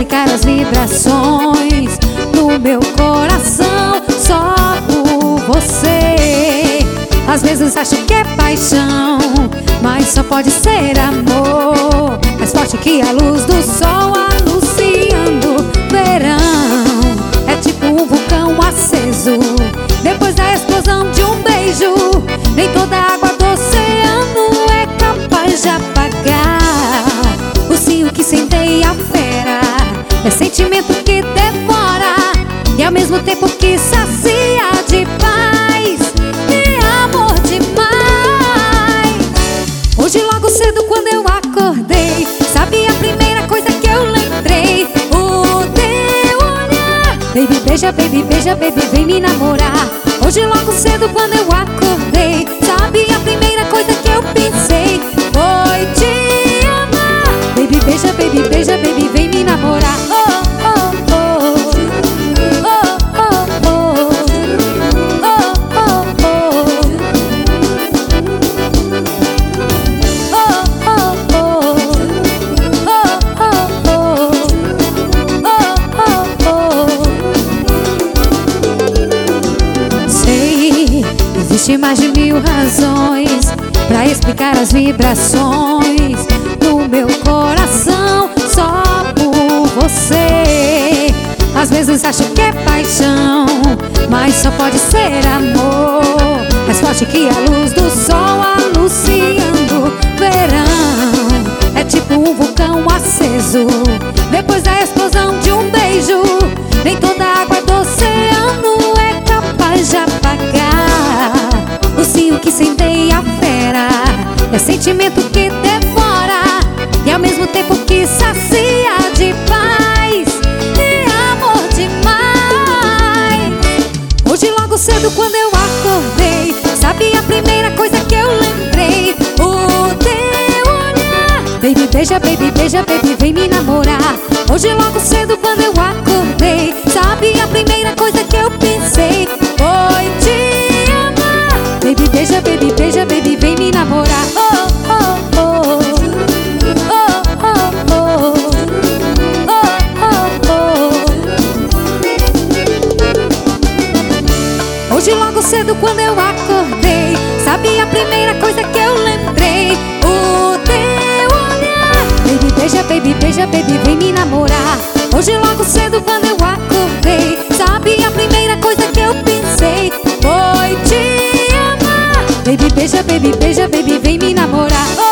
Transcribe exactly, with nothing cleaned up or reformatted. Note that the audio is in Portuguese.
explicar as vibrações no meu coração só por você. Às vezes acho que é paixão, mas só pode ser amor, mais forte que a luz do sol anunciando verão. É tipo um vulcão aceso depois da explosão de um beijo. Nem toda água do oceano é capaz de apagar o cio que incendeia a fera. É sentimento que devora e ao mesmo tempo que sacia de paz e amor demais. Hoje logo cedo quando eu acordei, sabe a primeira coisa que eu lembrei? O teu olhar. Baby beija, baby beija, baby vem me namorar. Hoje logo cedo quando eu acordei, sabe a primeira coisa que eu pensei? Foi te amar. Baby beija, baby beija, baby vem me namorar. Oh, oh, oh. Oh, oh, oh. Oh, oh, oh. Oh, oh, oh. Oh, oh, oh. Sei, existe mais de mil razões pra explicar as vibrações no meu coração só por você. Às vezes acho que é paixão, mas só pode ser amor, mais forte que a luz do sol anunciando verão. É tipo um vulcão aceso depois da explosão de um beijo. Nem toda água do oceano é capaz de apagar o cio que incendeia a fera. É sentimento que devora e ao mesmo tempo que sacia de paz e amor demais. Hoje logo cedo quando eu acordei, sabe a primeira coisa que eu lembrei? O teu olhar. Baby beija, baby beija, baby vem me namorar. Hoje logo cedo quando eu acordei, sabe a primeira coisa que eu pensei? Foi te amar. Baby beija, baby beija, baby vem me namorar. Oh, oh, oh. Oh, oh, oh. Oh, oh, oh. Hoje logo cedo quando eu acordei, sabe a primeira coisa que eu lembrei? O teu olhar. Baby beija, baby beija, baby vem me namorar. Hoje logo cedo quando eu acordei, sabe a primeira coisa que eu pensei? Foi te amar. Baby beija, baby beija, baby vem me namorar. Oh,